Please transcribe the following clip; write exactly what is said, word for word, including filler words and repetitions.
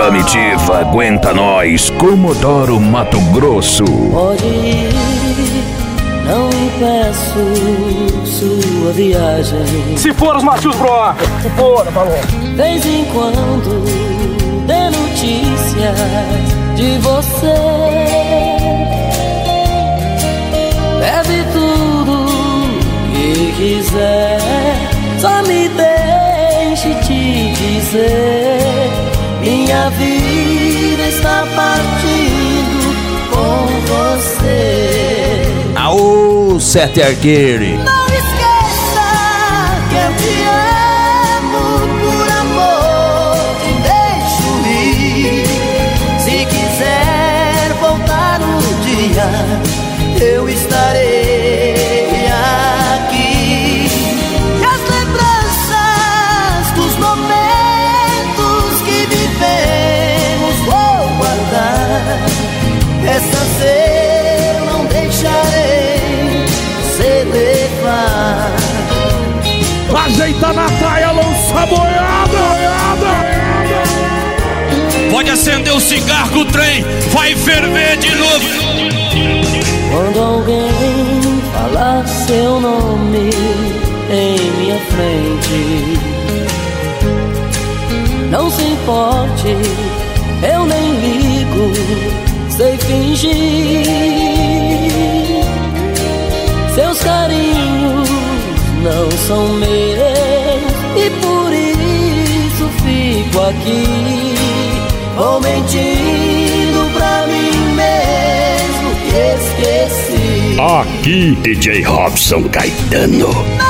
Comitiva aguenta nós, Comodoro Mato Grosso. Pode ir, não impeço sua viagem. Se for os macios, bro. Se for, falou. Vez em quando dê notícias de você. Leve tudo que quiser, só me deixe te dizer: minha vida está partindo com você. Aô, Sete Arqueire. Não esqueça que eu te amo, por amor te deixo ir. Se quiser voltar um dia, eu estarei aqui. E as lembranças dos momentos que vivemos vou guardar. Essas eu não deixarei você levar. Ajeita na praia, lança boiada. Pode acender o cigarro que o trem vai ferver de novo. Quando alguém falar seu nome em minha frente, não se importe, eu nem ligo, sei fingir. Seus carinhos não são meus e por isso fico aqui, vou mentindo pra mim mesmo que esqueci. Aqui, D J Robson Caetano.